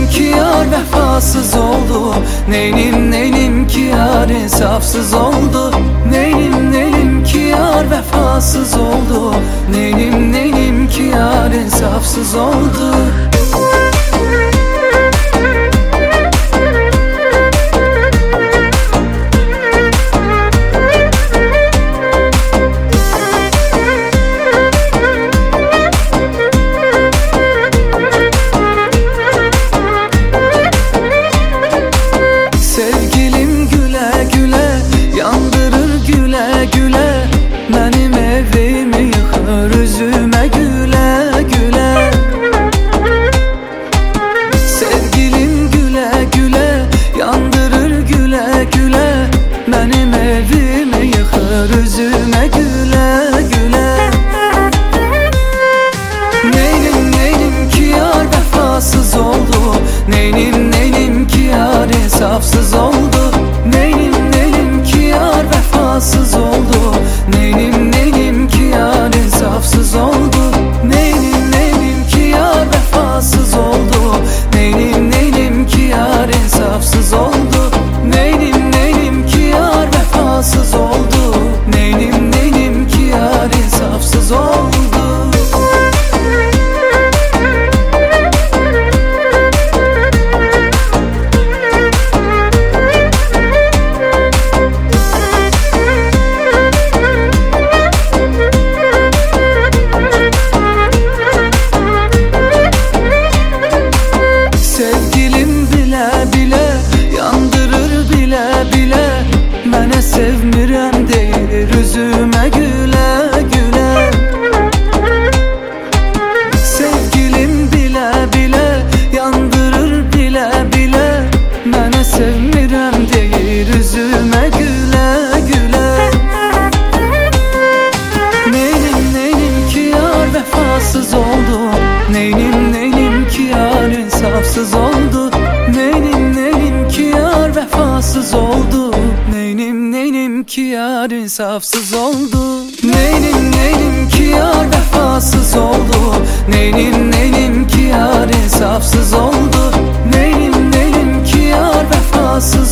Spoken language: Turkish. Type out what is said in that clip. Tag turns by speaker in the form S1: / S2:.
S1: ki yar vefasız oldu, neynim ki yar insafsız oldu. Neynim ki yar vefasız oldu, neynim ki yar insafsız oldu. Sevgilim güle güle, yandırır güle güle, benim evimi yıkar üzüme güle güle. Sevgilim güle güle, yandırır güle güle, benim evimi yıkar üzüme güle güle. Neynim ki yar vefasız oldu, neynim ki yar insafsız oldu. Neynim ki yar vefasız oldu, neynim ki yar insafsız oldu. Neynim ki yar vefasız oldu, neynim ki yar insafsız oldu. Neynim ki yar vefasız oldu, neynim ki yar insafsız oldu. Mənə sevmirəm deyir üzümə gülə gülə. Sevgilim bilə bilə, yandırır bilə bilə, mənə sevmirəm deyir üzümə gülə gülə. Neynim ki yar vefasız oldu, neynim ki yar insafsız oldu. Neynim ki yar vefasız oldu, neynim ki yar insafsız oldu. Neynim ki yar vefasız oldu, neynim ki yar insafsız oldu. Neynim ki yar vefasız